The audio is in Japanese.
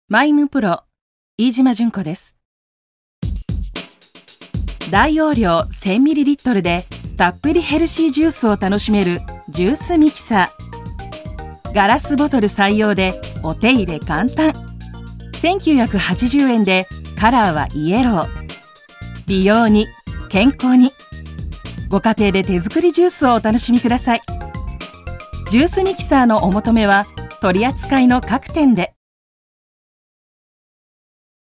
マイムプロ、飯島純子です。大容量 1000ml でたっぷりヘルシージュースを楽しめるジュースミキサー。ガラスボトル採用でお手入れ簡単。1980円でカラーはイエロー。美容に健康に、ご家庭で手作りジュースをお楽しみください。ジュースミキサーのお求めは取り扱いの各店で。